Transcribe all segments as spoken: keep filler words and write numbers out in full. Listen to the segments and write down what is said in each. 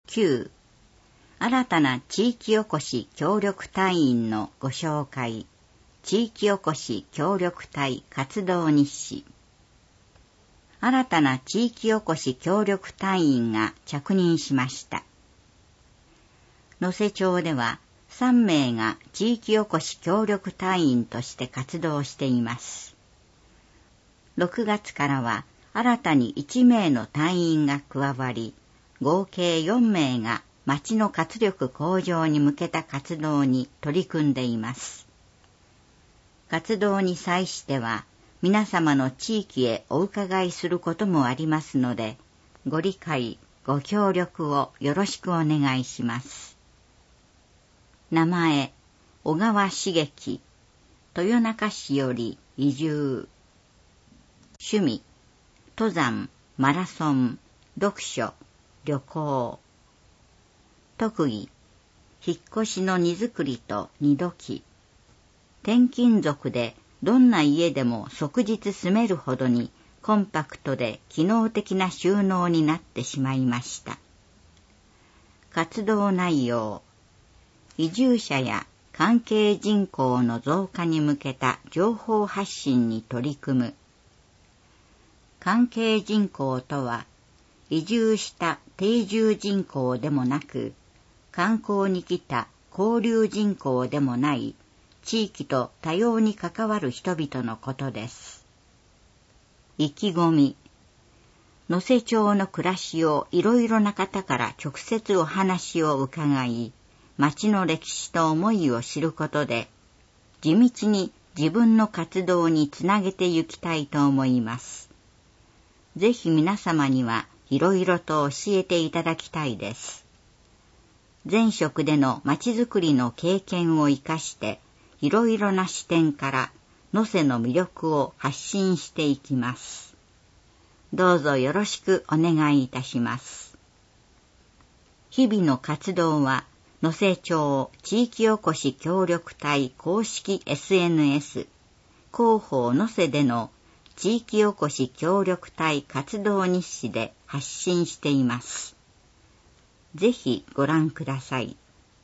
きゅう、新たな地域おこし協力隊員のご紹介。地域おこし協力隊活動日誌。新たな地域おこし協力隊員が着任しました。能勢町ではさんめいが地域おこし協力隊員として活動しています。ろくがつからは新たにいちめいの隊員が加わり、合計よんめいが町の活力向上に向けた活動に取り組んでいます。活動に際しては、皆様の地域へお伺いすることもありますので、ご理解、ご協力をよろしくお願いします。名前、小川茂樹、豊中市より移住。趣味、登山、マラソン、読書、旅行。特技、引っ越しの荷造りと荷時。転勤族でどんな家でも即日住めるほどにコンパクトで機能的な収納になってしまいました。活動内容、移住者や関係人口の増加に向けた情報発信に取り組む。関係人口とは、移住した定住人口でもなく、観光に来た交流人口でもない地域と多様に関わる人々のことです。意気込み、能勢町の暮らしをいろいろな方から直接お話を伺い、町の歴史と思いを知ることで、地道に自分の活動につなげてゆきたいと思います。ぜひ皆様にはいろいろと教えていただきたいです。前職での町づくりの経験を生かして、いろいろな視点から能勢の魅力を発信していきます。どうぞよろしくお願いいたします。日々の活動は、能勢町地域おこし協力隊公式 エスエヌエス 広報能勢での地域おこし協力隊活動日誌で発信しています。ぜひご覧ください。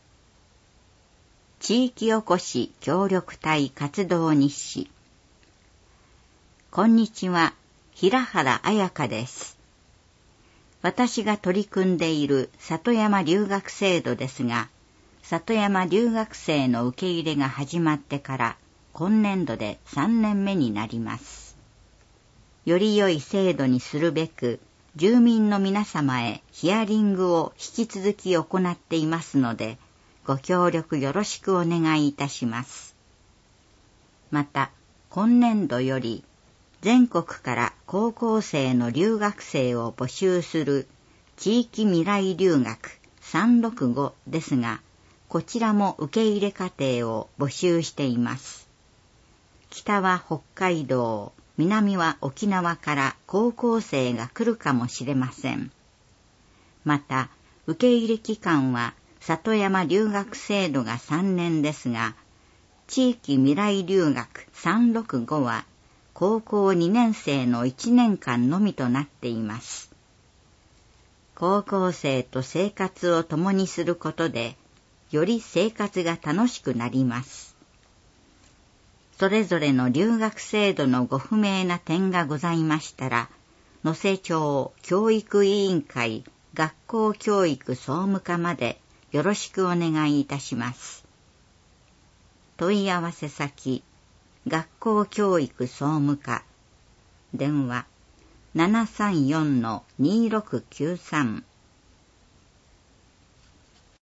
地域おこし協力隊活動日誌。こんにちは、平原彩香です。私が取り組んでいる里山留学制度ですが、里山留学生の受け入れが始まってから今年度でさんねんめになります。より良い制度にするべく、住民の皆様へヒアリングを引き続き行っていますので、ご協力よろしくお願いいたします。また、今年度より、全国から高校生の留学生を募集する地域未来留学さんろくごですが、こちらも受け入れ課程を募集しています。北は北海道、南は沖縄から高校生が来るかもしれません。また、受け入れ期間は里山留学制度がさんねんですが、地域未来留学さんろくごは高校にねん生のいちねんかんのみとなっています。高校生と生活を共にすることで、より生活が楽しくなります。それぞれの留学制度のご不明な点がございましたら、能勢町教育委員会学校教育総務課までよろしくお願いいたします。問い合わせ先、学校教育総務課、電話 ななさんよんのにろくきゅうさん